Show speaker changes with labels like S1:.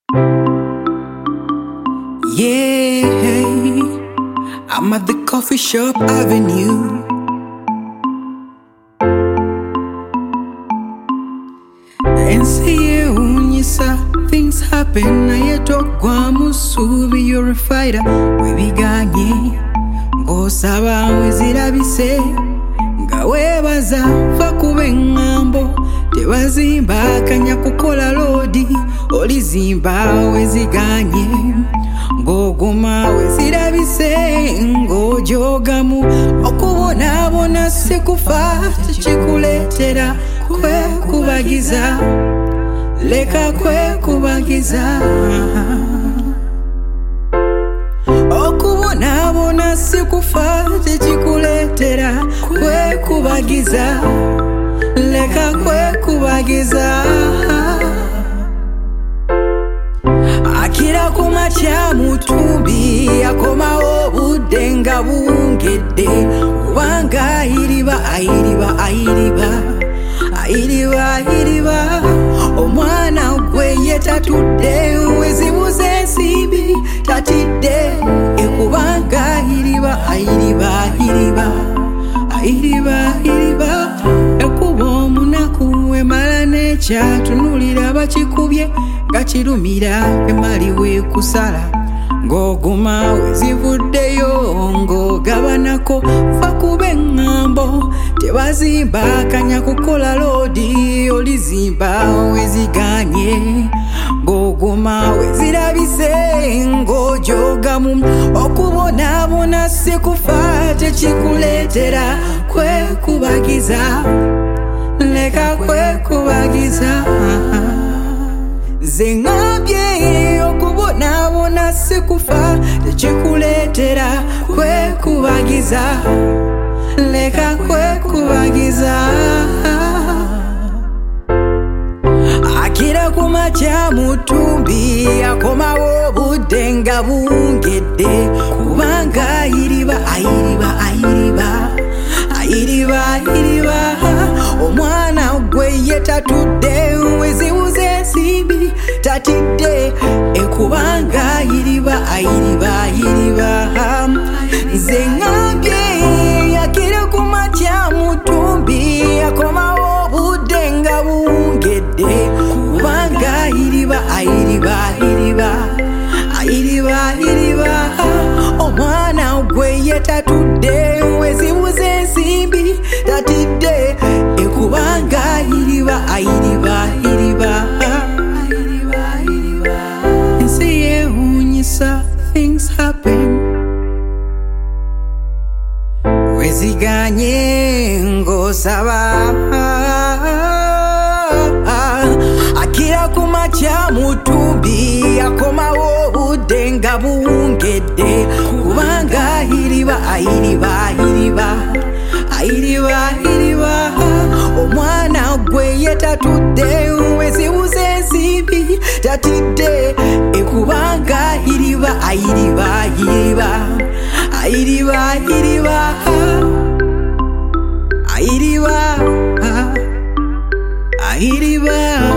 S1: Yeah, I'm at the coffee shop avenue. And see unyisa, things happen. Na yeto kwa musubi, you're a fighter. We biganye, ngosaba wezirabise. Nga webaza fakube ngambo. Tewazimba kanya kukola lodi. Olizimba weziganye. Ngoguma wezirabise. Ngojogamu okubonabona sikufa. Chikuletera kwe kubagiza. Leka kwe kubagiza. Okubonabona sikufa. Chikuletera kwe kubagiza. Leka kwe kubagiza. Akira kumacha mutumbi akoma obudde nga bungedde kubanga ayiriba omwana gwe yetatudde wezibuze ensimbi tatidde ekubanga ayiriba ekuba omunaku emala nekyatunulira bakikubye nga kirumira emali wekusala ng'oguma wezivuddeyo ng'ogabanako fa kuba eŋŋambo tebazimba kanya kukola lodi olizimba weziganye ng'oguma wezirabise ng'ojogamu okubonabona sikufa tekikuleetera kwekubagiza leka kwekubagiza zengabye okubonabona sikufa tekikuleetera kwekubagiza leka kwekubagiza akira kumacha mutumbi akomawo obudde nga bungedde kubanga ayiriba omwana gwe yetatudde wezibuze ensimbi tatidde ekubanga ayiriba nze ngambye yakira kumacha mutumbi akomawo obudde nga bungedde kubanga ayiriba omwana gwe yetatudde wezibuze ensimbi tatidde ekubanga ayiriba ensi yewunyisa, things happen. Weziganye ngosaba akira kumacha mutumbi akomawo obudde nga bungedde kubanga ayiriba omwana gwe yetatudde wezibuze ensimbi tatidde ekubanga ayiriba